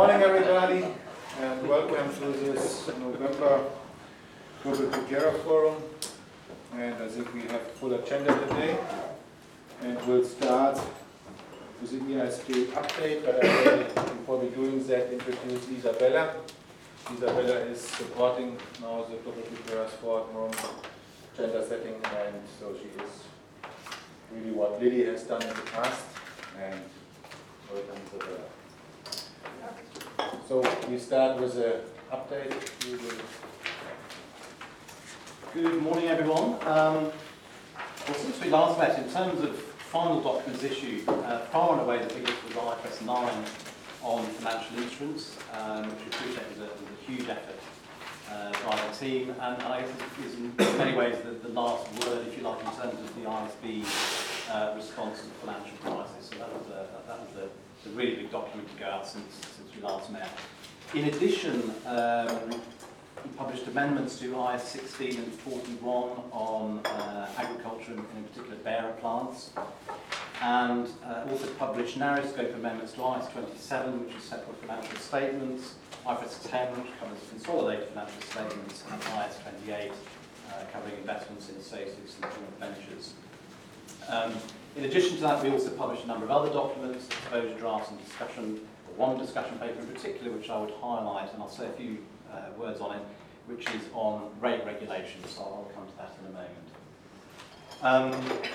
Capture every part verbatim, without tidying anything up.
morning, everybody, and welcome to this November Global Procura Forum. And I think we have a full agenda today. And we'll start with the E I S P update, but I will, before we're doing that, introduce Isabella. Isabella is supporting now the Global Procura Forum gender setting, and so she is really what Lily has done in the past. And welcome, Isabella. So we start with an update. We will Good morning, everyone. Um, well, since we last met, in terms of final documents issued, uh, far and away the biggest was I F R S nine on financial instruments, um, which we appreciate was a, was a huge effort uh, by the team, and, and I guess it is in many ways the, the last word, if you like, in terms of the I S B uh, response to the financial crisis. So that was a, that was a, a really big document to go out since, since we last met. In addition, um, we published amendments to I S sixteen and forty-one on uh, agriculture and in particular bearer plants, and uh, also published narrow scope amendments to I S twenty-seven, which is separate financial statements, I F R S ten, which covers consolidated financial statements, and I S twenty-eight, uh, covering investments in associates and joint ventures. Um, in addition to that, we also published a number of other documents, exposure drafts and discussion, or one discussion paper in particular, which I would highlight, and I'll say a few uh, words on it, which is on rate regulation, so I'll come to that in a moment. Um,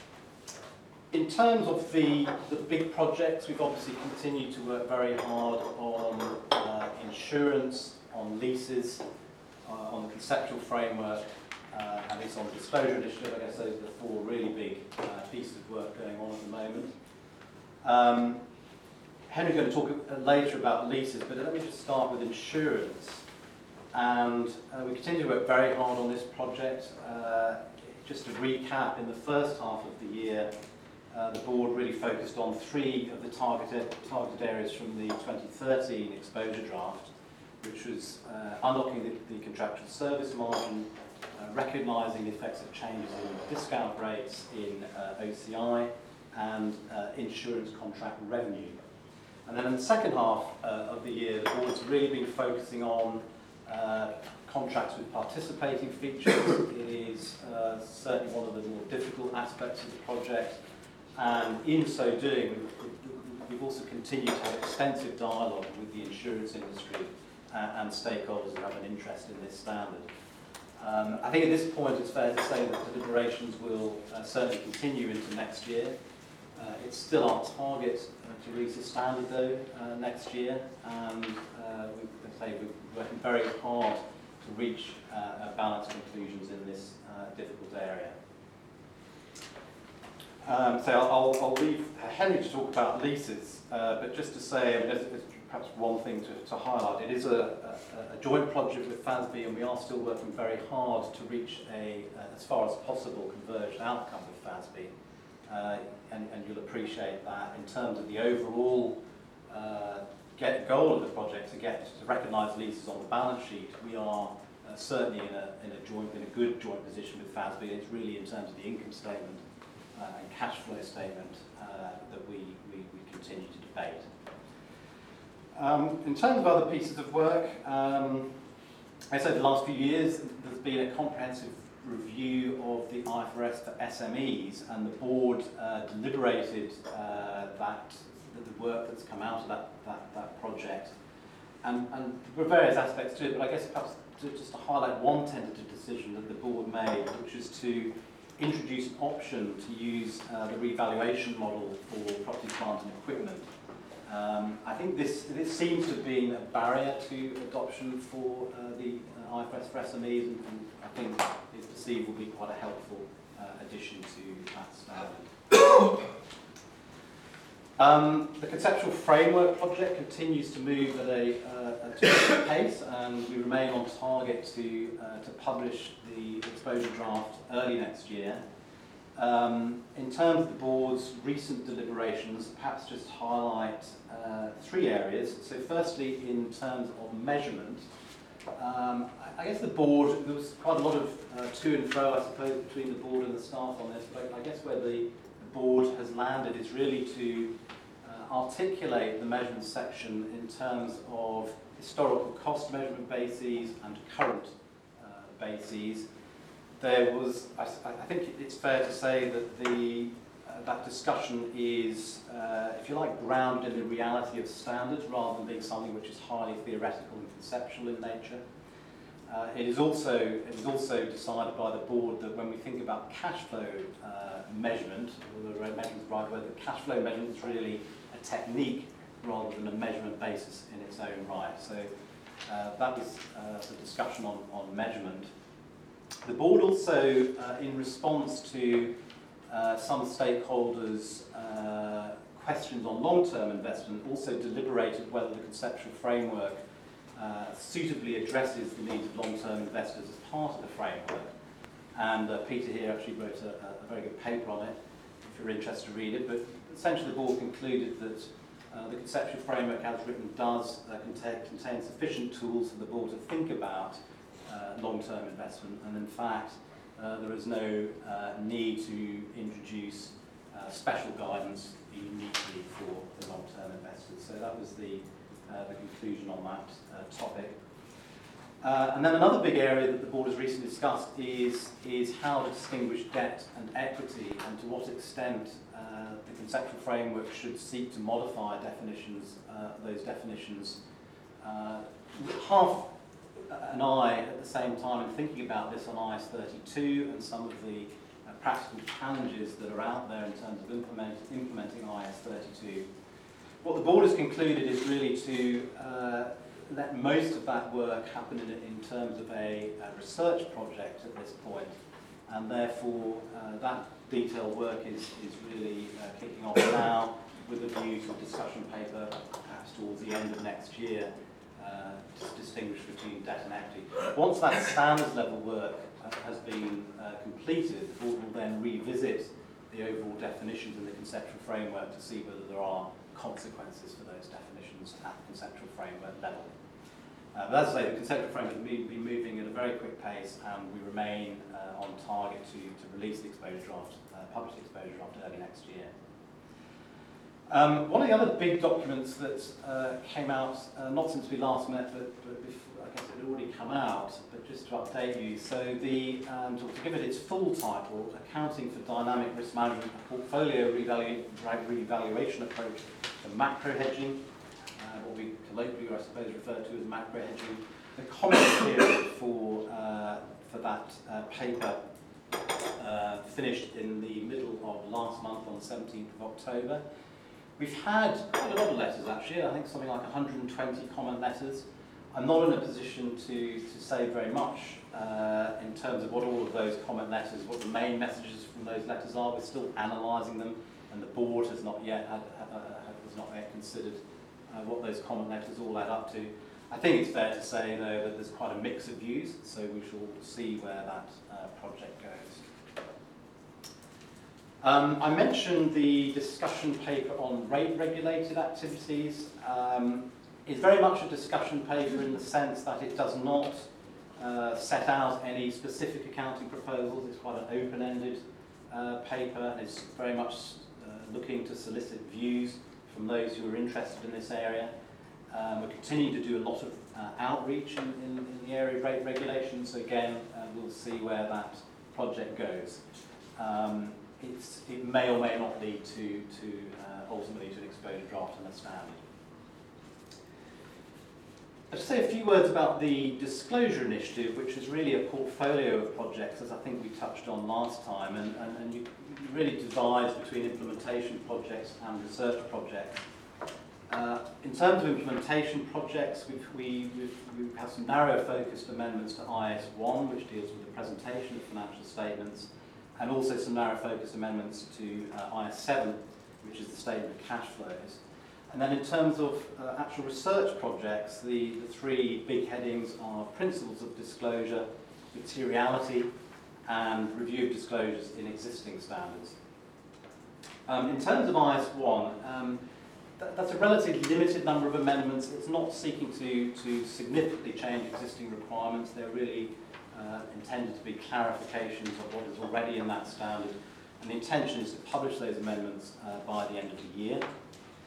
in terms of the, the big projects, we've obviously continued to work very hard on uh, insurance, on leases, uh, on the conceptual framework, uh, and it's on the disclosure initiative. I guess those are the four really big uh, pieces of work going on at the moment. Um, Henry's going to talk later about leases, but let me just start with insurance. And uh, we continue to work very hard on this project. Uh, just to recap, in the first half of the year, uh, the board really focused on three of the targeted, targeted areas from the twenty thirteen exposure draft, which was uh, unlocking the, the contractual service margin, uh, recognising the effects of changes in discount rates in uh, O C I, and uh, insurance contract revenue. And then in the second half uh, of the year, the board's really been focusing on Uh, contracts with participating features. It is uh, certainly one of the more difficult aspects of the project, and in so doing, we've, we've also continued to have extensive dialogue with the insurance industry uh, and stakeholders who have an interest in this standard. Um, I think at this point it's fair to say that deliberations will uh, certainly continue into next year. Uh, it's still our target uh, to release a standard though uh, next year, and uh, we, as I say, we're working very hard to reach uh, balanced conclusions in this uh, difficult area. Um, so I'll, I'll, I'll leave Henry to talk about leases, uh, but just to say, I mean, there's, there's perhaps one thing to, to highlight. It is a, a, a joint project with F A S B, and we are still working very hard to reach a, uh, as far as possible, converged outcome with F A S B. Uh, and, and you'll appreciate that in terms of the overall uh, get goal of the project to get to recognise leases on the balance sheet. We are uh, certainly in a in a joint in a good joint position with F A S B. It's really in terms of the income statement uh, and cash flow statement uh, that we, we we continue to debate. Um, in terms of other pieces of work, um, I said the last few years there's been a comprehensive review of the I F R S for S M Es, and the board uh, deliberated uh, that the work that's come out of that, that, that project. And, and there were various aspects to it, but I guess perhaps to, just to highlight one tentative decision that the board made, which is to introduce an option to use uh, the revaluation model for property, plant and equipment. Um, I think this, this seems to have been a barrier to adoption for uh, the uh, I F R S for S M Es, and, and I think it's perceived will be quite a helpful uh, addition to that standard. Um, the conceptual framework project continues to move at a, uh, a terrific pace, and we remain on target to, uh, to publish the exposure draft early next year. Um, in terms of the board's recent deliberations, perhaps just highlight uh, three areas. So firstly, in terms of measurement, um, I, I guess the board, there was quite a lot of uh, to and fro, I suppose, between the board and the staff on this, but I guess where the, the board has landed is really to uh, articulate the measurement section in terms of historical cost measurement bases and current uh, bases, there was, I, I think it's fair to say that the uh, that discussion is, uh, if you like, grounded in the reality of standards rather than being something which is highly theoretical and conceptual in nature. Uh, it is also it is also decided by the board that when we think about cash flow uh, measurement, or the measurement is the right word, that cash flow measurement is really a technique rather than a measurement basis in its own right. So uh, that was uh, the discussion on, on measurement. The board also, uh, in response to uh, some stakeholders' uh, questions on long-term investment, also deliberated whether the conceptual framework uh, suitably addresses the needs of long-term investors as part of the framework. And uh, Peter here actually wrote a, a very good paper on it, if you're interested to read it. But essentially the board concluded that uh, the conceptual framework as written does uh, contain, contain sufficient tools for the board to think about uh, long-term investment, and in fact uh, there is no uh, need to introduce uh, special guidance uniquely for the long-term investors. So that was the, uh, the conclusion on that uh, topic. Uh, and then another big area that the board has recently discussed is, is how to distinguish debt and equity, and to what extent uh, the conceptual framework should seek to modify definitions, uh, those definitions. Uh, half an eye at the same time in thinking about this on I S thirty-two and some of the uh, practical challenges that are out there in terms of implement, implementing I S thirty-two. What the board has concluded is really to uh, let most of that work happen in, in terms of a, a research project at this point, and therefore uh, that detailed work is, is really uh, kicking off now with a view to a discussion paper perhaps towards the end of next year uh, to distinguish between debt and equity. Once that standards level work uh, has been uh, completed, the board will then revisit the overall definitions in the conceptual framework to see whether there are consequences for those definitions at the conceptual framework level. Uh, but as I say, the conceptual framework has been, been moving at a very quick pace, and we remain uh, on target to, to release the exposure draft, uh, publish the exposure draft early next year. Um, one of the other big documents that uh, came out, uh, not since we last met, but, but before, I guess it had already come out, but just to update you, so the, um, to, to give it its full title, Accounting for Dynamic Risk Management, a Portfolio Revalu Revaluation Approach to Macro Hedging, uh, what we colloquially, I suppose, refer to as macro hedging. The comment period for, uh, for that uh, paper uh, finished in the middle of last month on the seventeenth of October. We've had quite a lot of letters actually, I think something like one hundred twenty comment letters. I'm not in a position to, to say very much uh, in terms of what all of those comment letters, what the main messages from those letters are. We're still analysing them, and the board has not yet had, uh, has not yet considered uh, what those comment letters all add up to. I think it's fair to say though that there's quite a mix of views, so we shall see where that uh, project goes. Um, I mentioned the discussion paper on rate-regulated activities. Um, it's very much a discussion paper in the sense that it does not uh, set out any specific accounting proposals. It's quite an open-ended uh, paper, and it's very much uh, looking to solicit views from those who are interested in this area. Um, we're continuing to do a lot of uh, outreach in, in, in the area of rate regulation, so again, uh, we'll see where that project goes. Um, It's, it may or may not lead to, to uh, ultimately to an exposure draft and a standard. I'll just say a few words about the disclosure initiative, which is really a portfolio of projects, as I think we touched on last time, and, and, and you, you really divide between implementation projects and research projects. Uh, in terms of implementation projects, we've, we, we've, we have some narrow focused amendments to I S one, which deals with the presentation of financial statements, and also some narrow focus amendments to uh, I S seven, which is the statement of cash flows. And then in terms of uh, actual research projects, the, the three big headings are principles of disclosure, materiality, and review of disclosures in existing standards. Um, in terms of I S one, um, th that's a relatively limited number of amendments. It's not seeking to, to significantly change existing requirements. They're really Uh, intended to be clarifications of what is already in that standard, and the intention is to publish those amendments uh, by the end of the year.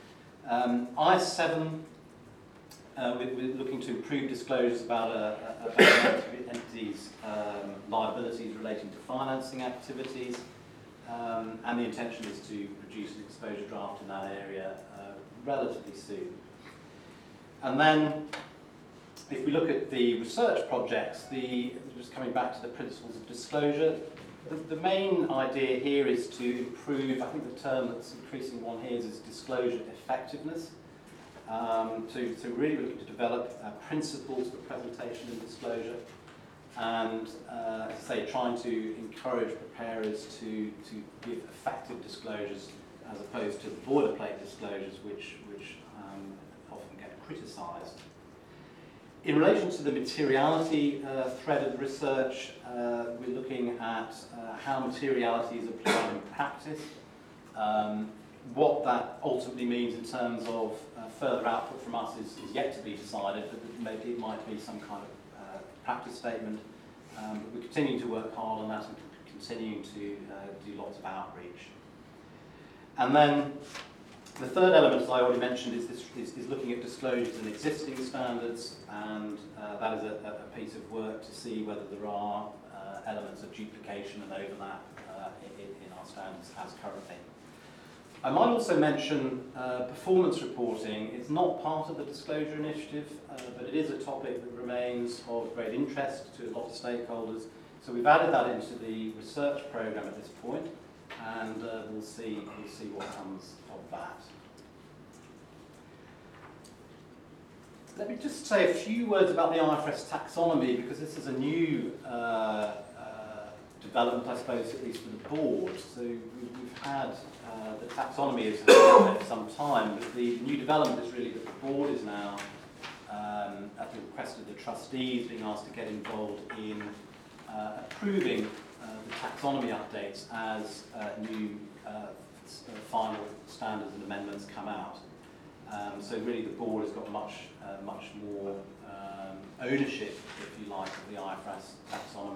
Um, I S seven, uh, we're, we're looking to improve disclosures about, uh, about an entities' um, liabilities relating to financing activities, um, and the intention is to produce an exposure draft in that area uh, relatively soon. And then, if we look at the research projects, the, just coming back to the principles of disclosure, the, the main idea here is to improve, I think the term that's increasing one here is, is disclosure effectiveness. Um, to, to really looking to develop uh, principles for presentation and disclosure, and uh, as I say, trying to encourage preparers to, to give effective disclosures as opposed to boilerplate disclosures which, which um, often get criticised. In relation to the materiality uh, thread of the research, uh, we're looking at uh, how materiality is applied in practice, um, what that ultimately means in terms of uh, further output from us is, is yet to be decided, but maybe it might be some kind of uh, practice statement. Um, but we're continuing to work hard on that and continuing to uh, do lots of outreach. And then the third element, as I already mentioned, is, this, is, is looking at disclosures in existing standards, and uh, that is a, a piece of work to see whether there are uh, elements of duplication and overlap uh, in, in our standards as currently. I might also mention uh, performance reporting. It's not part of the disclosure initiative, uh, but it is a topic that remains of great interest to a lot of stakeholders. So we've added that into the research programme at this point, and uh, we'll see we'll see what comes of that. Let me just say a few words about the I F R S taxonomy, because this is a new uh, uh, development, I suppose, at least for the board. So we've, we've had uh, the taxonomy has been there for some time, but the new development is really that the board is now, um, at the request of the trustees, being asked to get involved in uh, approving uh, the taxonomy updates as uh, new uh, final standards and amendments come out. Um, so really the board has got much, uh, much more um, ownership, if you like, of the I F R S taxonomy.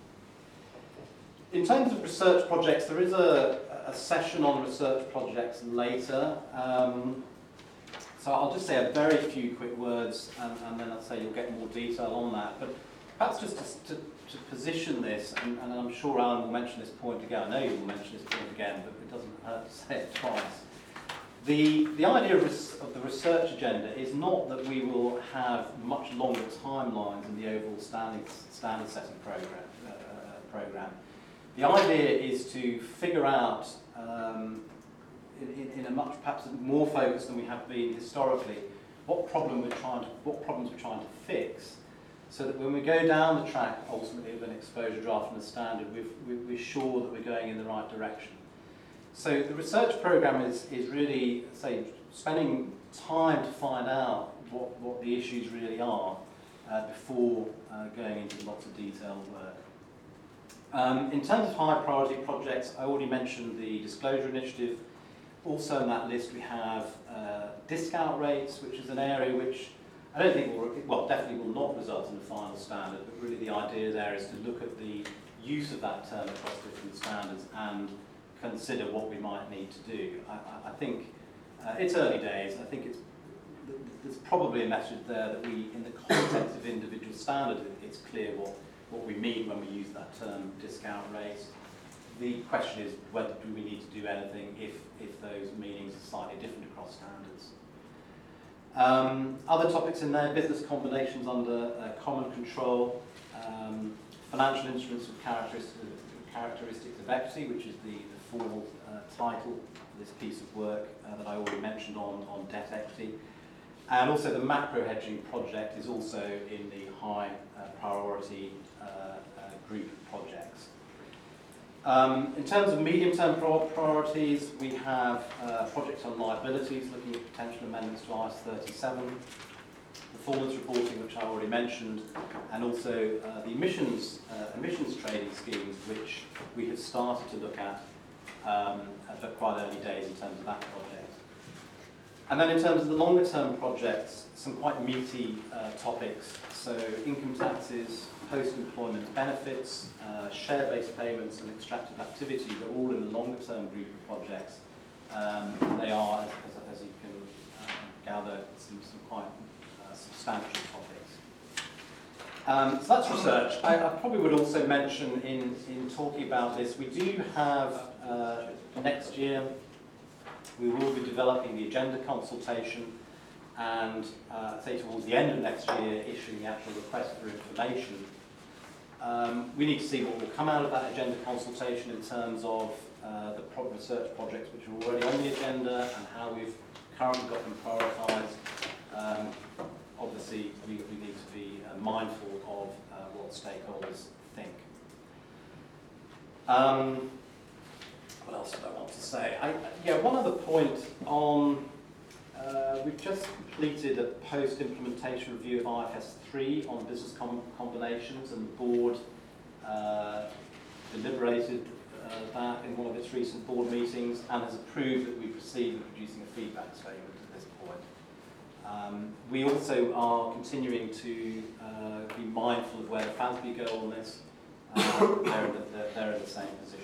In terms of research projects, there is a, a session on research projects later. Um, so I'll just say a very few quick words, and, and then I'll say you'll get more detail on that. But perhaps just to, to, to position this, and, and I'm sure Alan will mention this point again. I know you will mention this point again, but it doesn't hurt to say it twice. The, the idea of, res, of the research agenda is not that we will have much longer timelines in the overall standard, standard setting program, uh, program. The idea is to figure out, um, in, in, in a much perhaps more focus than we have been historically, what problem we're trying to, what problems we're trying to fix, so that when we go down the track ultimately of an exposure draft and a standard, we've, we're sure that we're going in the right direction. So the research program is, is really, say, spending time to find out what, what the issues really are uh, before uh, going into lots of detailed work. Um, in terms of high priority projects, I already mentioned the disclosure initiative. Also on that list we have uh, discount rates, which is an area which I don't think will, well, definitely will not result in the final standard, but really the idea there is to look at the use of that term across different standards and consider what we might need to do. I, I think uh, it's early days. I think it's, there's probably a message there that we, in the context of individual standards, it's clear what, what we mean when we use that term discount rate. The question is whether do we need to do anything if, if those meanings are slightly different across standards. Um, other topics in there, business combinations under uh, common control, um, financial instruments with characteristics, characteristics of equity, which is the, the formal uh, title for this piece of work uh, that I already mentioned on, on debt equity. And also the macro hedging project is also in the high uh, priority uh, uh, group of projects. Um, in terms of medium-term priorities, we have uh, projects on liabilities, looking at potential amendments to I S thirty-seven, performance reporting, which I already mentioned, and also uh, the emissions, uh, emissions trading schemes, which we have started to look at um, at quite early days in terms of that project. And then in terms of the longer term projects, some quite meaty uh, topics. So income taxes, post-employment benefits, uh, share-based payments and extractive activities are all in the longer term group of projects. Um, they are, as, as you can gather, some, some quite uh, substantial topics. Um, so that's research. I, I probably would also mention in, in talking about this, we do have uh, next year, we will be developing the agenda consultation and uh, say towards the end of next year issuing the actual request for information. Um, we need to see what will come out of that agenda consultation in terms of uh, the pro research projects which are already on the agenda and how we've currently got them prioritised. Um, obviously, we, we need to be uh, mindful of uh, what stakeholders think. Um, what else did I want to say? I, yeah, one other point on, uh, we've just completed a post-implementation review of I F S three on business com combinations, and the board uh, deliberated uh, that in one of its recent board meetings and has approved that we proceed with producing a feedback statement at this point. Um, we also are continuing to uh, be mindful of where the F A S B go on this. Uh, they're, in the, they're, they're in the same position.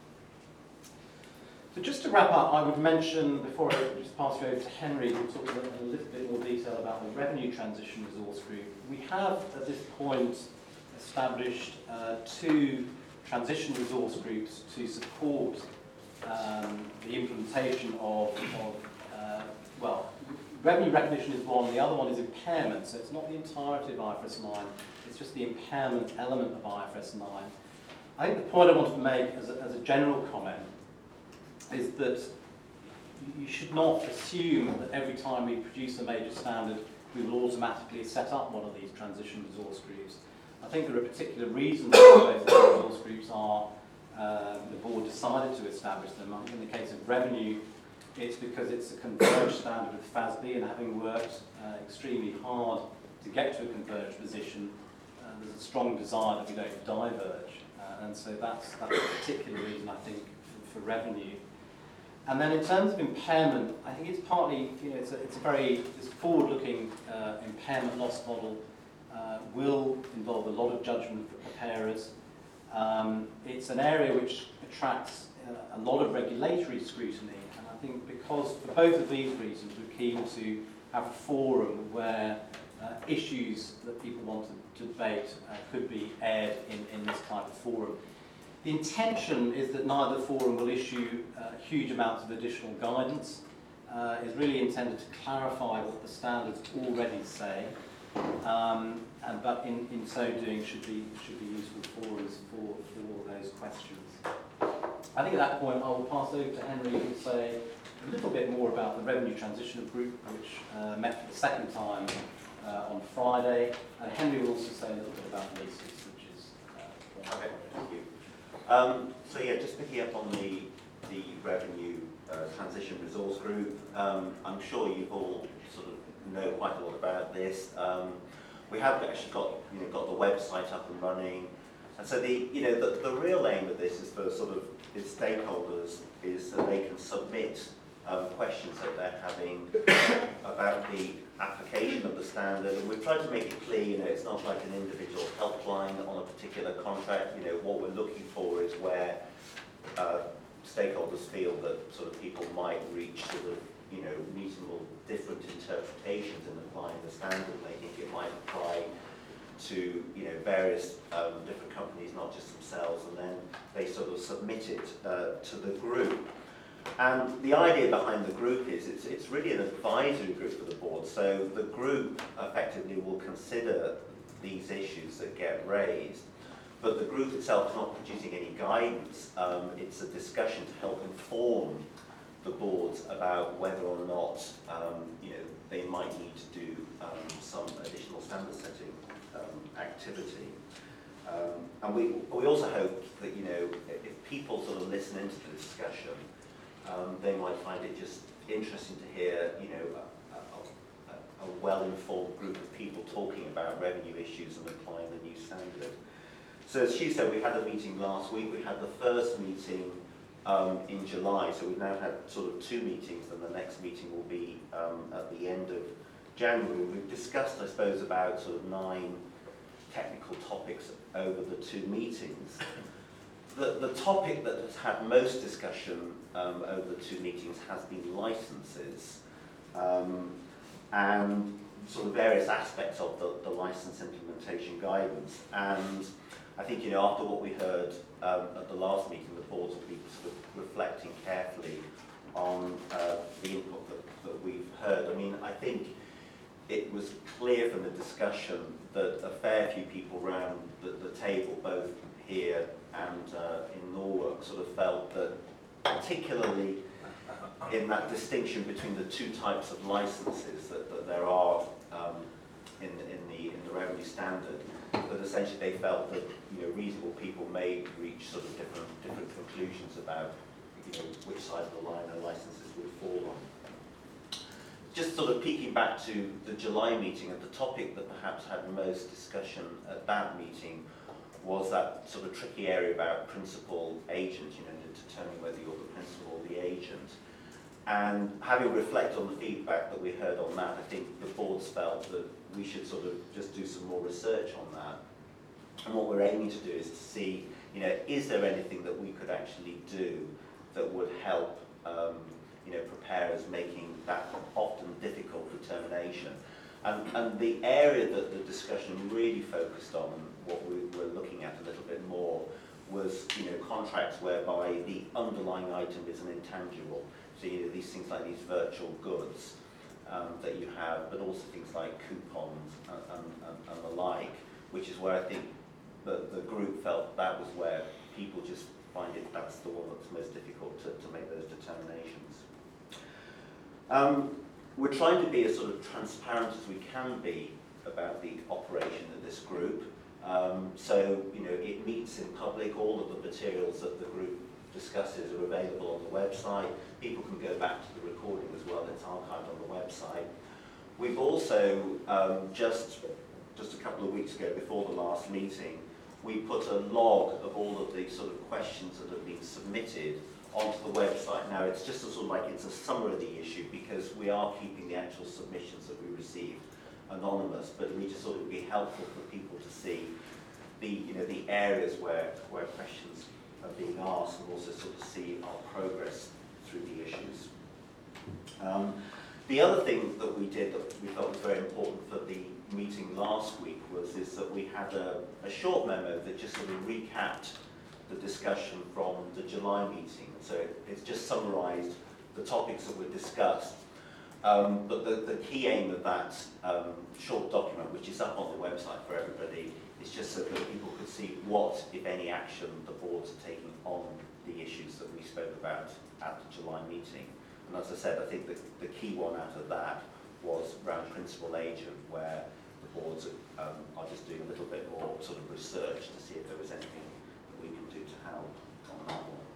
So just to wrap up, I would mention, before I just pass you over to Henry, who'll talk in a little bit more detail about the Revenue Transition Resource Group. We have, at this point, established uh, two transition resource groups to support um, the implementation of, of uh, well, revenue recognition is one, the other one is impairment, so it's not the entirety of I F R S nine, it's just the impairment element of I F R S nine. I think the point I want to make as a, as a general comment is that you should not assume that every time we produce a major standard, we will automatically set up one of these transition resource groups. I think there are particular reasons why those resource groups are, um, the board decided to establish them. In the case of revenue, it's because it's a converged standard with F A S B, and having worked uh, extremely hard to get to a converged position, uh, there's a strong desire that we don't diverge. Uh, and so that's, that's a particular reason, I think, for, for revenue. And then in terms of impairment, I think it's partly, you know, it's a, it's a very this forward-looking uh, impairment loss model uh, will involve a lot of judgment for preparers. Um, it's an area which attracts uh, a lot of regulatory scrutiny, and I think because for both of these reasons we're keen to have a forum where uh, issues that people want to debate uh, could be aired in, in this type of forum. The intention is that neither forum will issue uh, huge amounts of additional guidance. Uh, it's really intended to clarify what the standards already say, um, and, but in, in so doing should be, should be useful forums for, for those questions. I think at that point I will pass over to Henry, who will say a little bit more about the Revenue Transition Group, which uh, met for the second time uh, on Friday. And Henry will also say a little bit about leases, which is uh, okay, thank you. Um, so yeah, just picking up on the, the Revenue uh, Transition Resource Group, um, I'm sure you've all sort of know quite a lot about this. Um, we have actually got, you know, got the website up and running, and so the, you know, the, the real aim of this is for sort of its stakeholders is that they can submit um, questions that they're having about the application of the standard, and we've tried to make it clear, you know, it's not like an individual helpline on a particular contract. You know, what we're looking for is where uh, stakeholders feel that sort of people might reach sort of, you know, reasonable different interpretations in applying the standard. They think it might apply to, you know, various um, different companies, not just themselves, and then they sort of submit it uh, to the group. And the idea behind the group is it's, it's really an advisory group for the board. So the group effectively will consider these issues that get raised, but the group itself is not producing any guidance. Um, it's a discussion to help inform the boards about whether or not um, you know, they might need to do um, some additional standard setting um, activity. Um, and we, we also hope that, you know, if people sort of listen into the discussion, Um, they might find it just interesting to hear, you know, a, a, a well-informed group of people talking about revenue issues and applying the new standard. So as Hugh said, we had a meeting last week. We had the first meeting um, in July, so we've now had sort of two meetings, and the next meeting will be um, at the end of January. We've discussed, I suppose, about sort of nine technical topics over the two meetings. The, the topic that has had most discussion um, over the two meetings has been licenses. Um, and sort of various aspects of the, the license implementation guidance. And I think, you know, after what we heard um, at the last meeting, the board will be sort of reflecting carefully on uh, the input that, that we've heard. I mean, I think it was clear from the discussion that a fair few people around the, the table, both here and uh, in Norwalk, sort of felt that, particularly in that distinction between the two types of licenses that, that there are um, in, in, the, in the revenue standard, that essentially they felt that, you know, reasonable people may reach sort of different, different conclusions about, you know, which side of the line their licenses would fall on. Just sort of peeking back to the July meeting, and the topic that perhaps had most discussion at that meeting was that sort of tricky area about principal agent, you know, determining whether you're the principal or the agent. And having reflected on the feedback that we heard on that, I think the boards felt that we should sort of just do some more research on that. And what we're aiming to do is to see, you know, is there anything that we could actually do that would help, um, you know, preparers making that often difficult determination. And, and the area that the discussion really focused on, what we were looking at a little bit more, was, you know, contracts whereby the underlying item is an intangible. So, you know, these things like these virtual goods um, that you have, but also things like coupons and, and, and, and the like, which is where I think the, the group felt that was where people just find it, that's the one that's most difficult to, to make those determinations. Um, we're trying to be as sort of transparent as we can be about the operation of this group. Um, so, you know, it meets in public. All of the materials that the group discusses are available on the website. People can go back to the recording as well. It's archived on the website. We've also, um, just, just a couple of weeks ago before the last meeting, we put a log of all of the sort of questions that have been submitted onto the website. Now, it's just a sort of like it's a summary of the issue, because we are keeping the actual submissions that we received anonymous, but we just thought it would be helpful for people to see the, you know, the areas where, where questions are being asked, and also sort of see our progress through the issues. Um, the other thing that we did that we felt was very important for the meeting last week was is that we had a, a short memo that just sort of recapped the discussion from the July meeting. So it, it's just summarised the topics that were discussed. Um, but the, the key aim of that um, short document, which is up on the website for everybody, is just so that people could see what, if any, action the boards are taking on the issues that we spoke about at the July meeting. And as I said, I think the, the key one out of that was around principal agent, where the boards are, um, are just doing a little bit more sort of research to see if there was anything that we can do to help on that one.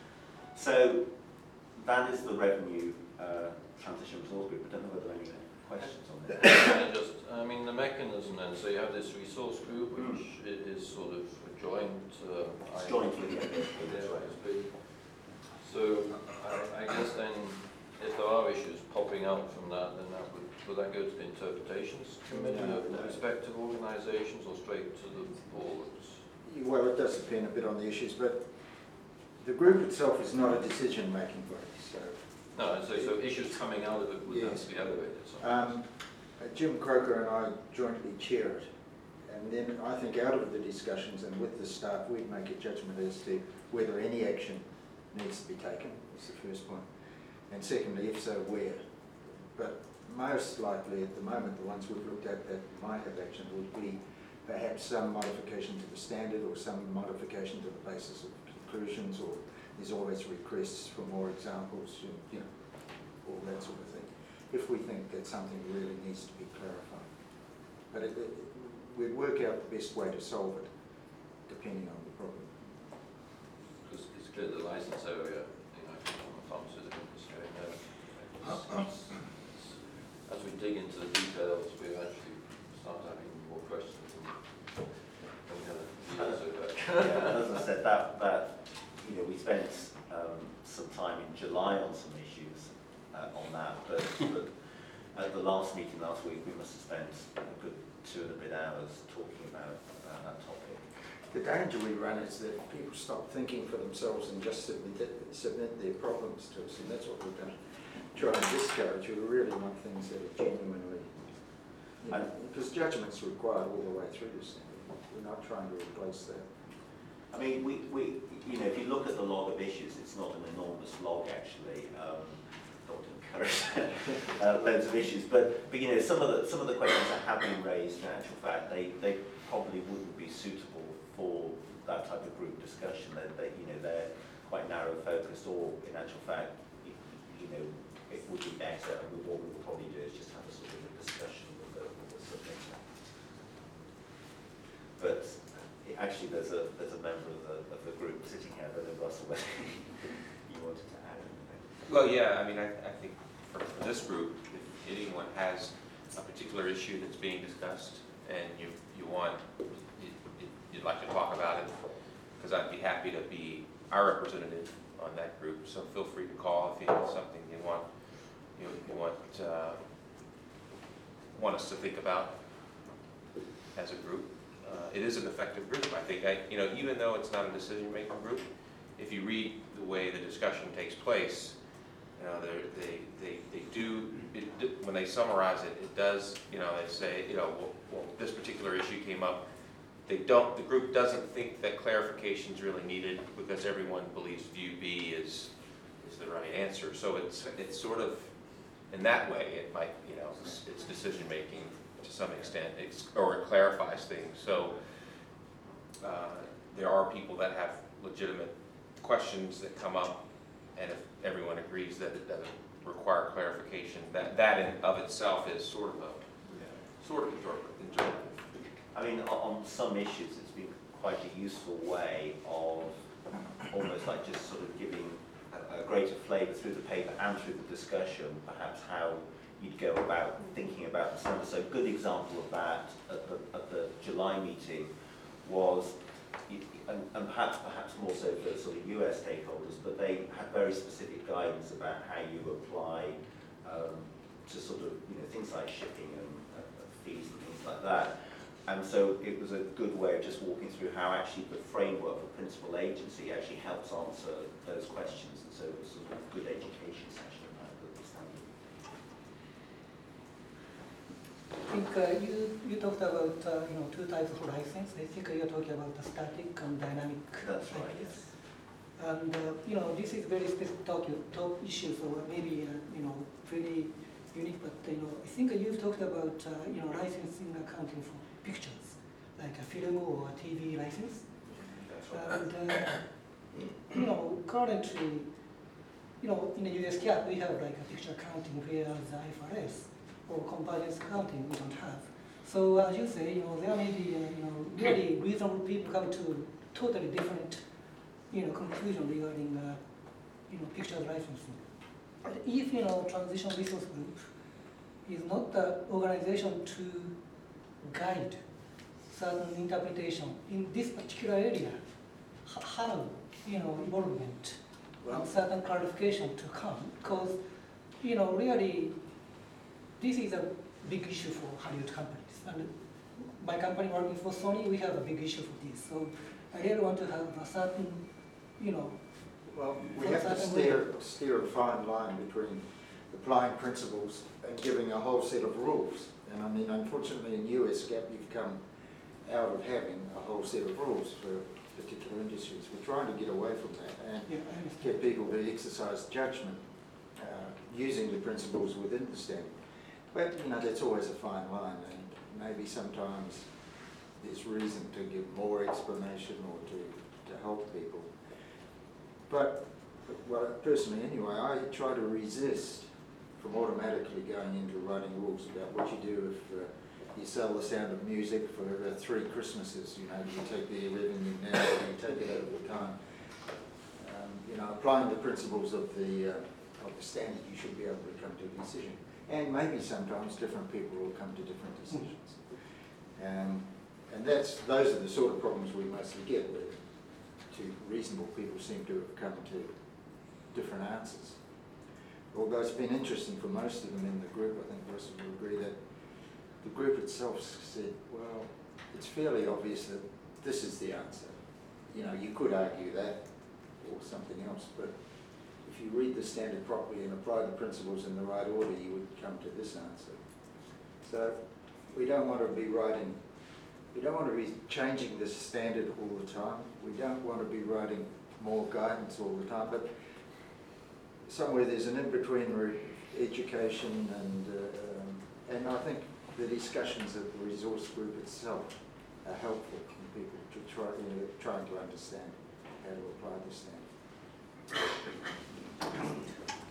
So that is the revenue uh, transition resource group. I don't know whether there are any questions on this. Yeah, just, I mean, the mechanism then, so you have this resource group, which mm. is sort of a joint... Uh, it's joint with the I S B. So I, I guess then, if there are issues popping out from that, then that would, would that go to the interpretations committee no, of no. the respective organisations, or straight to the boards? Well, it does depend a bit on the issues, but the group itself is not a decision-making body, so... No, so, so issues coming out of it would yes. have to be elevated. Um, uh, Jim Croker and I jointly chair it, and then I think out of the discussions and with the staff, we'd make a judgment as to whether any action needs to be taken, is the first point. And secondly, if so, where. But most likely at the moment, the ones we've looked at that might have action would be perhaps some modification to the standard, or some modification to the basis of conclusions, or there's always requests for more examples, you know, all that sort of thing, if we think that something really needs to be clarified. But it, it, we'd work out the best way to solve it, depending on the problem. Because it's clear the licence area, you know, from the pharmaceutical industry, you know, it's, it's, it's, as we dig into the details, we actually start having more questions than we had years ago. Yeah, as I said, that, that you know, we spent um, some time in July on some issues uh, on that, but, but at the last meeting last week, we must have spent a good two and a bit hours talking about, about that topic. The danger we run is that people stop thinking for themselves and just submit, submit their problems to us, and that's what we've done. try and discourage, we really want things that are genuinely, you know, because judgment's required all the way through this thing. We're not trying to replace that. I mean, we, we, you know, if you look at the log of issues, it's not an enormous log actually. Um, don't want to encourage uh, loads of issues, but, but you know, some of the some of the questions that have been raised, in actual fact, they, they probably wouldn't be suitable for that type of group discussion. They, they, you know, they're quite narrow focused, or in actual fact, you, you know, it would be better. And what we would probably do is just have a sort of a discussion with the, with the subject. But actually, there's a there's a member of the of the group sitting here, but Russell, whether you wanted to add anything. Well, yeah, I mean, I, I think for, for this group, if anyone has a particular issue that's being discussed and you you want you, you'd like to talk about it, because I'd be happy to be our representative on that group. So feel free to call if you have something you want you, you want uh, want us to think about as a group. Uh, it is an effective group. I think, I, you know, even though it's not a decision-making group, if you read the way the discussion takes place, you know, they, they, they do, it, when they summarize it, it does, you know, they say, you know, well, well, this particular issue came up. They don't, the group doesn't think that clarification is really needed because everyone believes view B is, is the right answer. So it's, it's sort of, in that way, it might, you know, it's, it's decision-making to some extent, it's, or it clarifies things. So uh, there are people that have legitimate questions that come up, and if everyone agrees that it doesn't require clarification, that that in of itself is sort of a yeah. sort of interpretive. I mean, on, on some issues, it's been quite a useful way of almost like just sort of giving a, a greater flavour through the paper and through the discussion, perhaps how you'd go about thinking about the standards. So a good example of that at the, at the July meeting was, and, and perhaps perhaps more so for sort of U S stakeholders, but they had very specific guidance about how you apply um, to sort of, you know, things like shipping and uh, fees and things like that. And so it was a good way of just walking through how actually the framework of principal agency actually helps answer those questions. And so it was sort of a good education session about the standard. I think uh, you, you talked about uh, you know, two types of license. I think you're talking about the static and dynamic. That's right, yes. And uh, you know, this is very specific talk, talk issues, or maybe uh, you know, pretty unique. But you know, I think you've talked about uh, you know, licensing accounting for pictures, like a film or a T V license. That's right. And uh, you know, currently, you know, in the U S C A P we have like a picture accounting, whereas the I F R S or convergence accounting we don't have. So as you say, you know, there may be uh, you know, really reasonable people come to totally different, you know, conclusion regarding uh, you know, pictures licensing. But if you know, transition resource group is not the organization to guide certain interpretation in this particular area, h- how you know, involvement Well, and certain clarification to come, because you know, really this is a big issue for Hollywood companies, and my company working for Sony, we have a big issue for this. So I really want to have a certain, you know, well, we have to steer, steer a fine line between applying principles and giving a whole set of rules. And I mean, unfortunately in U S GAAP you've come out of having a whole set of rules for particular industries. We're trying to get away from that and yeah, I understand. get people to exercise judgment uh, using the principles within the standard. But you know, that's always a fine line, and maybe sometimes there's reason to give more explanation or to, to help people. But, well, personally anyway, I try to resist from automatically going into writing rules about what you do if uh, you sell The Sound of Music for uh, three Christmases. You know, do you take the revenue now or do you take it over time? Um, you know, applying the principles of the uh, of the standard, you should be able to come to a decision. And maybe sometimes different people will come to different decisions. Um, and that's those are the sort of problems we mostly get where two reasonable people seem to have come to different answers. Although it's been interesting for most of them in the group, I think Russell will agree that the group itself said, well, it's fairly obvious that this is the answer. You know, you could argue that or something else, but if you read the standard properly and apply the principles in the right order, you would come to this answer. So we don't want to be writing, we don't want to be changing this standard all the time. We don't want to be writing more guidance all the time, but somewhere there's an in-between re- education and, uh, um, and I think the discussions of the resource group itself are helpful for people to try, you know, trying to understand how to apply the standard.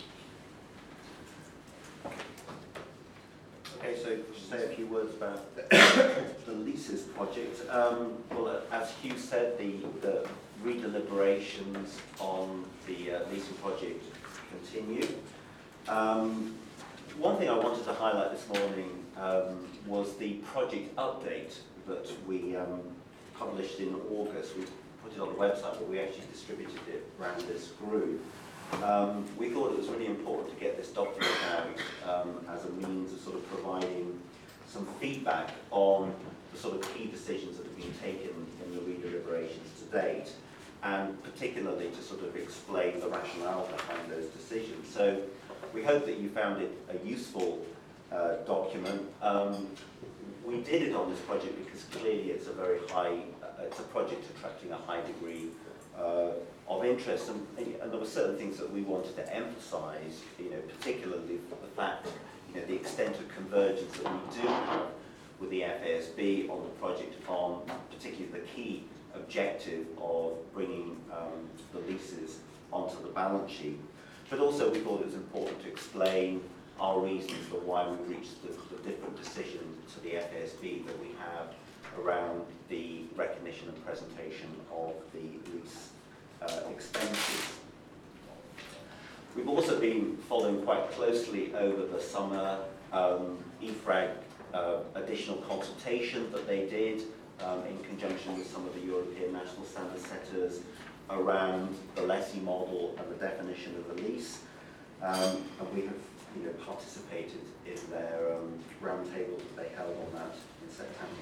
Okay, so just say a few words about the leases project. Um, well, uh, as Hugh said, the, the redeliberations on the uh, leasing project continue. Um, one thing I wanted to highlight this morning um, was the project update that we um, published in August. We put it on the website, but we actually distributed it around this group. Um, we thought it was really important to get this document out um, as a means of sort of providing some feedback on the sort of key decisions that have been taken in the redeliberations to date, and particularly to sort of explain the rationale behind those decisions. So we hope that you found it a useful uh, document. Um, we did it on this project because clearly it's a very high, uh, it's a project attracting a high degree uh, of interest, and, and there were certain things that we wanted to emphasise, you know, particularly the fact, you know, the extent of convergence that we do have with the F A S B on the project on particularly the key objective of bringing um, the leases onto the balance sheet. But also we thought it was important to explain our reasons for why we've reached the, the different decisions to the F A S B that we have around the recognition and presentation of the lease uh, expenses. We've also been following quite closely over the summer um, E F R A G uh, additional consultation that they did um, in conjunction with some of the European national standard setters around the lessee model and the definition of the lease. Um, and we have you know, participated in their um, roundtable that they held on that in September.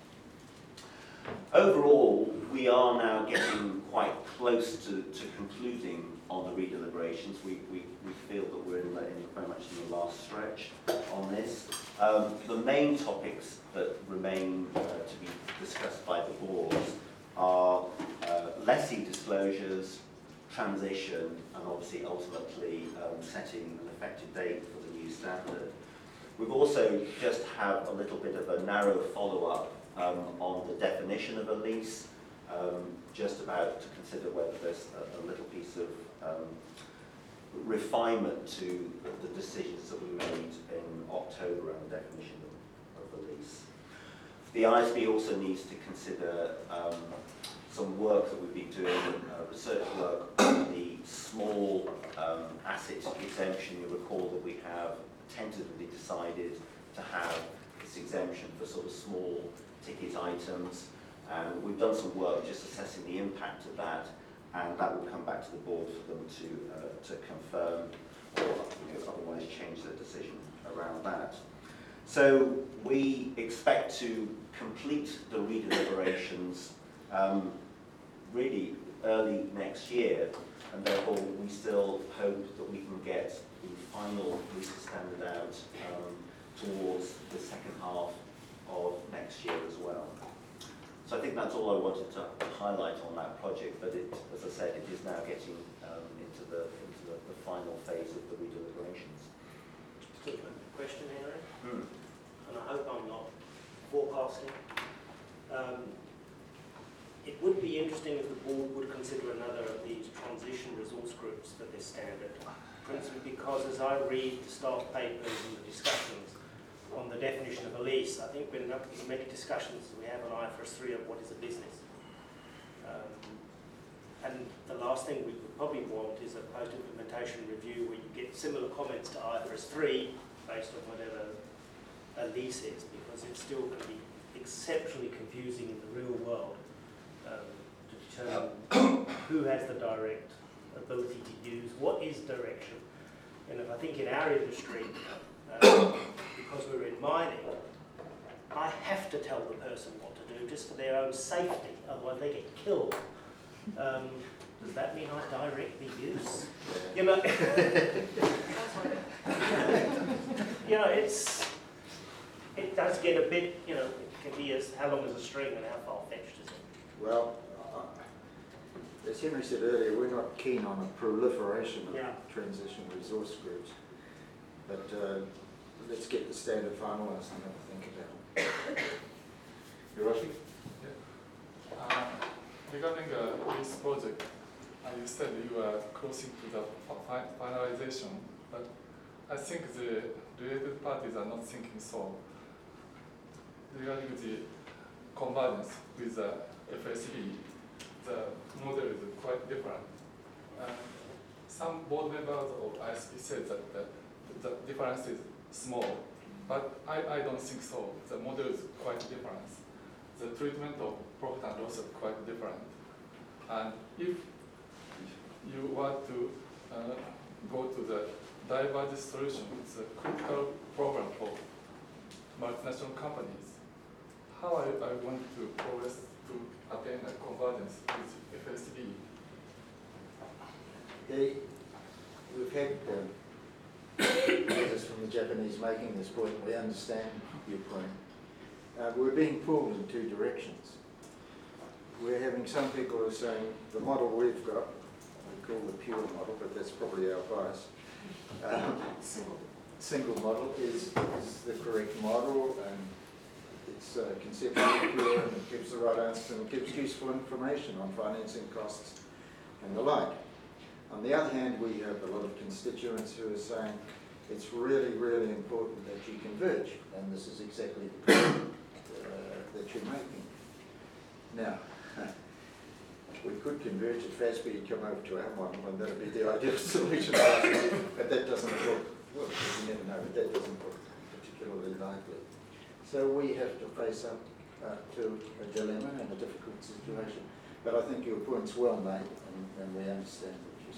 Overall, we are now getting quite close to, to concluding on the redeliberations. We, we, we feel that we're in, the, in very much in the last stretch on this. Um, the main topics that remain uh, to be discussed by the boards are uh, lessee disclosures, transition, and obviously ultimately um, setting an effective date for the new standard. We've also just have a little bit of a narrow follow-up um, on the definition of a lease, um, just about to consider whether there's a, a little piece of um, refinement to the decisions that we made in October around the definition of, of the lease. The I S B also needs to consider um, some work that we've been doing, uh, research work on the small um, asset exemption. You recall that we have tentatively decided to have this exemption for sort of small ticket items, and we've done some work just assessing the impact of that, and that will come back to the board for them to uh, to confirm or you know, otherwise change their decision around that. So we expect to complete the redeliberations um, really early next year, and therefore we still hope that we can get the final lease standard out um, towards the second half of next year as well. So I think that's all I wanted to highlight on that project, but it, as I said, it is now getting um, into the into the, the final phase of the redeliberations. Just a question, Henry, Hmm. and I hope I'm not forecasting. Um, it would be interesting if the board would consider another of these transition resource groups for this standard, principally because as I read the staff papers and the discussions on the definition of a lease, I think we're not as many discussions as we have on I F R S three of what is a business. Um, and the last thing we would probably want is a post-implementation review where you get similar comments to I F R S three based on whatever a lease is, because it's still going to be exceptionally confusing in the real world um, to determine who has the direct ability to use, what is direction. And if I think in our industry, um, because we're in mining, I have to tell the person what to do just for their own safety, otherwise they get killed. Um, does that mean I directly use? You know, you know, it's, it does get a bit, you know, it can be as, how long is a string and how far-fetched is it? Well, uh, as Henry said earlier, we're not keen on a proliferation of Yeah. transition resource groups. But uh, let's get the standard finalised and have a think about it. Hiroshi? Uh, Regarding uh, this project, uh, you said you are closing to the fi- finalization, but I think the related parties are not thinking so. Regarding the convergence with the F S B, the model is quite different. Uh, some board members of I S P said that the, the difference is small, but I, I don't think so. The model is quite different. The treatment of profit and loss is quite different. And if you want to uh, go to the divergent solution, it's a critical problem for multinational companies. How I, I want to progress to attain a convergence with F S B? They, we've had um, letters from the Japanese making this point. We understand your point. Uh, we're being pulled in two directions. We're having some people who are saying the model we've got, we call the pure model, but that's probably our bias. Um, single model is, is the correct model, and it's uh, conceptually pure, and it gives the right answers, and it gives useful information on financing costs and the like. On the other hand, we have a lot of constituents who are saying it's really, really important that you converge, and this is exactly the point uh, that you're making. Now, we could converge at FASB and come over to our model, and that would be the ideal solution, but that doesn't look, well, you never know, but that doesn't look particularly likely. So we have to face up uh, to a dilemma and a difficult situation. But I think your point's well made, and, and we understand what you're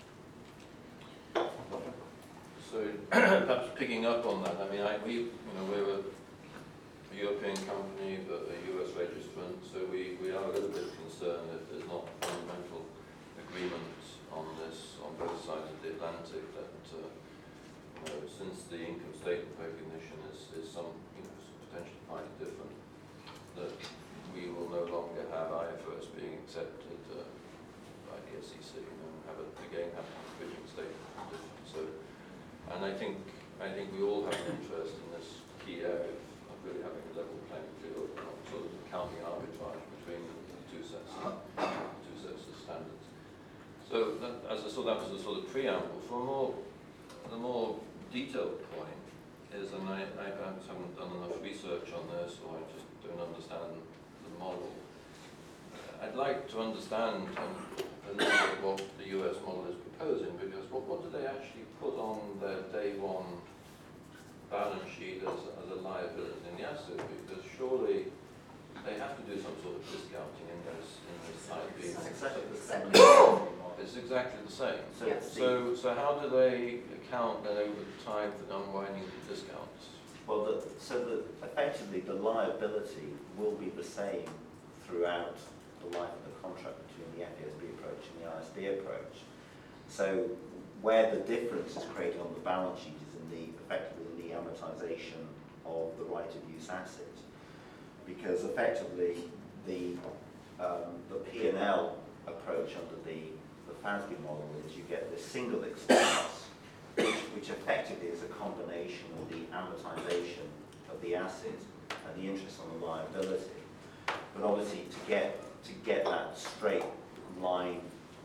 saying. So perhaps picking up on that, I mean, I, we, you know, we're a European company, but a U S registrant, so we, we are a little bit concerned that there's not fundamental agreement on this on both sides of the Atlantic, that uh, you know, since the income statement recognition is, is some, you know, potentially quite different, that we will no longer have I F R S being accepted uh, by the S E C, and have a, again have a bridging statement condition. So, and I think I think we all have an interest in this key area of really having a level playing field, not sort of counting arbitrage between the two sets of, two sets of standards. So that, as I saw, that was a sort of preamble. For a more the more detailed point is, and I, I perhaps haven't done enough research on this, or I just don't understand the model. I'd like to understand um, a little bit what the U S model is proposing, because what, what do they actually put on their day one balance sheet as, as a liability in the asset? Because surely they have to do some sort of discounting in this in this type B. It's exactly the same. It's exactly the same. So, Yeah. it's the- So, so how do they account then over time for the unwinding of the discounts? well, the, so that effectively the liability will be the same throughout the life of the contract between the F A S B approach and the I S D approach. So where the difference is created on the balance sheet is in the effectively in the amortization of the right of use asset, because effectively the um, the P and L approach under the the FASB model is you get this single expense, which, which effectively is a combination of the amortization of the asset and the interest on the liability. But obviously, to get to get that straight line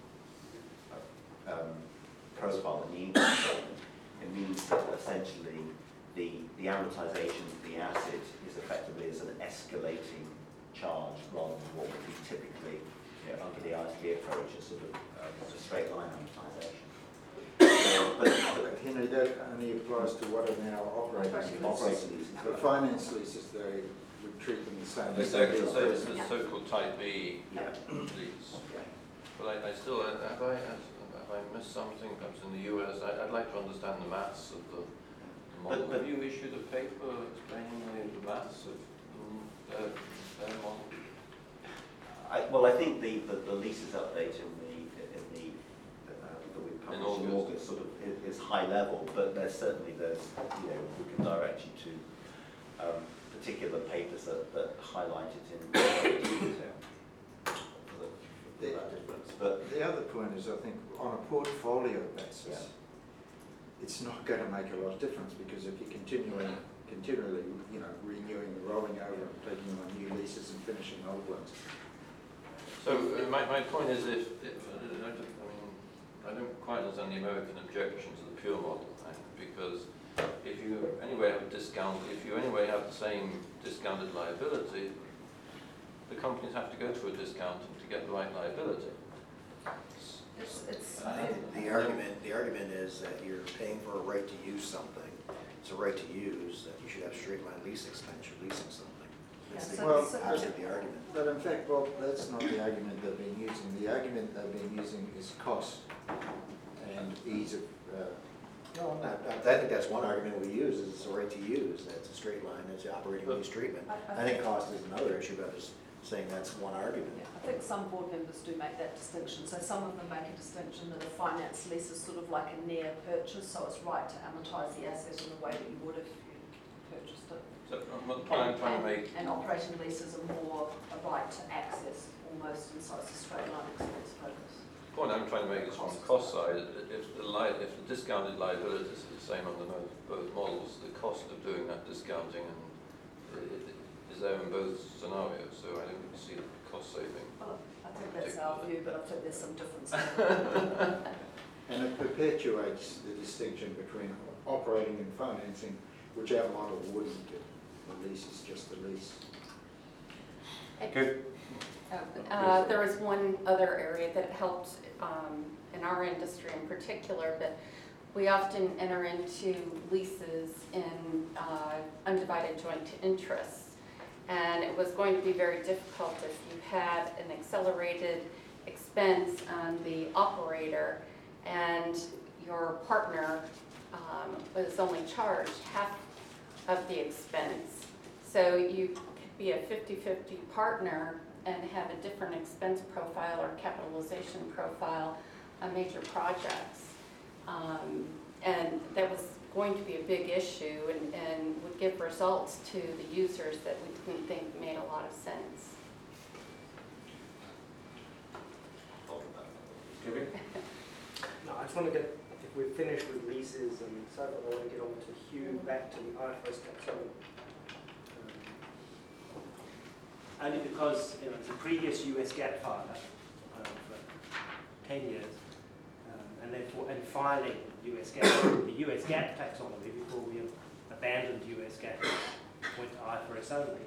um, profile in the income statement, it means that essentially the the amortization of the asset is effectively as an escalating charge rather than what would be typically, you know, under the I S D approach, a sort of uh, a straight line amortization. So, but, But Henry, that only applies to what are now operating leases. operating leases. The finance leases, they would treat them the same. They as say they do so it's operating. the so-called Type B Yeah. lease. But I, I still, uh, have I, have I missed something perhaps in the U S? I, I'd like to understand the maths of the model. But- but- Have you issued a paper explaining the, the maths of mm, their, their model? I, well, I think the, the, the leases update in the in or more sort of is, is high level, but there's certainly there's you know we can direct you to um, particular papers that, that highlight it in detail. For the, for that difference. But the other point is, I think, on a portfolio basis, yeah. it's not going to make a lot of difference, because if you're continuing, continually, you know, renewing, rolling over, and taking on new leases and finishing old ones. So uh, my, my point is, if, if I, don't, I mean, I don't quite understand the American objection to the pure model, right? Because if you anyway have a discount, if you anyway have the same discounted liability, the companies have to go to a discountant to get the right liability. It's, it's, Uh, The argument, the argument is that you're paying for a right to use something. It's a right to use, that you should have straight line lease expense, you're leasing something. That's Yeah, the, so- Well, so- that's the argument. But in fact, Bob, that's not the argument they've been using. The argument they've been using is cost and ease of, uh, No, I, no. I I think that's one argument we use, is it's a right to use, that's a straight line, that's operating lease treatment. I- I I think cost is another issue, but I'm just saying that's one argument. Yeah, I think some board members do make that distinction. So some of them make a distinction that a finance lease is sort of like a near purchase, so it's right to amortise the asset in the way that you would if you purchased it. So um, the point I'm trying to make, And operating leases are more a right to access almost, and so it's a straight line expense focus. the point I'm trying to make is from the cost side. If the li if the discounted liabilities are the same under both, both models, the cost of doing that discounting and it, it, is there in both scenarios. So I don't see the cost saving. Well, I think that's our view, but I think there's some difference. and it perpetuates the distinction between operating and financing, which our model wouldn't do. The lease is just the lease. Good. Uh, there was one other area that helped um, in our industry in particular, but we often enter into leases in uh, undivided joint interests. And it was going to be very difficult if you had an accelerated expense on the operator and your partner um, was only charged half of the expense. So you could be a fifty fifty partner and have a different expense profile or capitalization profile on major projects. Um, and that was going to be a big issue and, and would give results to the users that we didn't think made a lot of sense. Kevin? No, I just want to get, if we're finished with leases and so forth, I want to get on to Hugh, back to the I F R S taxonomy. Um, Only because, you know, as a previous U S GAAP filer um, for ten years, um, and therefore, and filing U S GAAP, the U S GAAP taxonomy before we abandoned U S GAAP, went to I F R S only.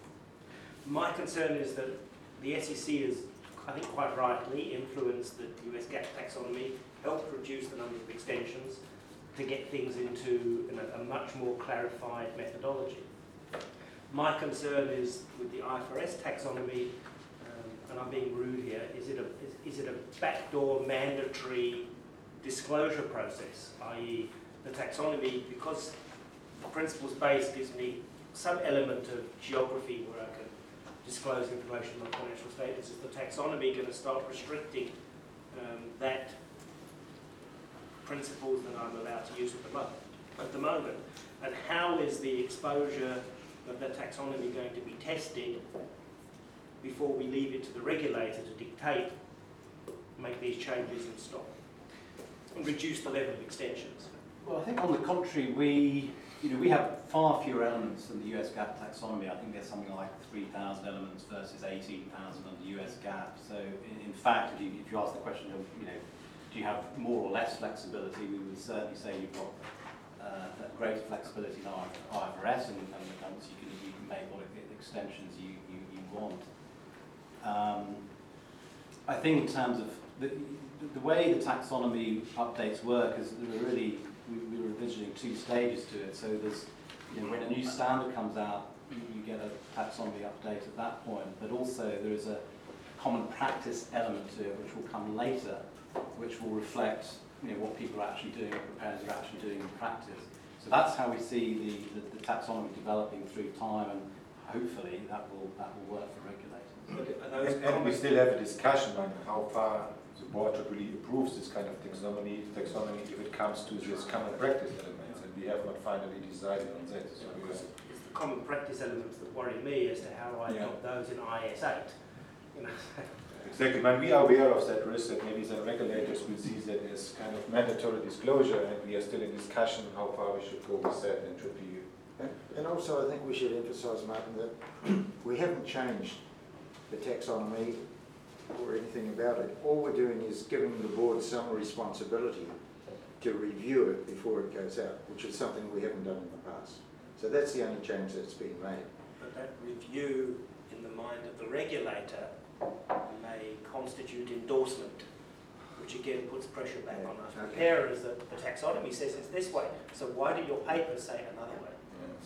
My concern is that the S E C is, I think quite rightly, influenced the U S GAAP taxonomy, helped reduce the number of extensions to get things into you know, a much more clarified methodology. My concern is with the I F R S taxonomy, um, and I'm being rude here, is it a, is, is it a backdoor mandatory disclosure process, that is the taxonomy, because the principles base gives me some element of geography where I can disclose information on financial status. Is the taxonomy going to start restricting um, that principles that I'm allowed to use at the, mo at the moment? And how is the exposure of the taxonomy going to be tested before we leave it to the regulator to dictate, make these changes and stop, and reduce the level of extensions? Well, I think on the contrary, we, you know, we have far fewer elements than the U S GAAP taxonomy. I think there's something like three thousand elements versus eighteen thousand under U S GAAP. So, in, in fact, if you, if you ask the question of, you know, do you have more or less flexibility, we would certainly say you've got uh, greater flexibility in I F R S, and, and the you can, you can make what extensions you, you, you want. Um, I think in terms of the, the way the taxonomy updates work is there are really, we, we were envisioning two stages to it. So there's, you know, when a new standard comes out, you, you get a taxonomy update at that point, but also there is a common practice element to it which will come later, which will reflect, you know, what people are actually doing, what preparers are actually doing in practice. So that's how we see the, the, the taxonomy developing through time, and hopefully that will that will work for regulators. And, and we still have a discussion on how far the board should really approve this kind of taxonomy, taxonomy if it comes to this common practice elements, and we have not finally decided on that. So we It's will- it's the common practice elements that worry me as to how I Yeah. adopt those in I S eight. You know, Exactly, when we are aware of that risk, that maybe the regulators will see that as kind of mandatory disclosure, and we are still in discussion how far we should go with that, and should be. And, and also I think we should emphasise, Martin, that we haven't changed the taxonomy or anything about it. All we're doing is giving the board some responsibility to review it before it goes out, which is something we haven't done in the past. So that's the only change that's been made. but that review in the mind of the regulator may constitute endorsement, which again puts pressure back on us Okay. preparers that the taxonomy says it's this way, so why do your papers say another way?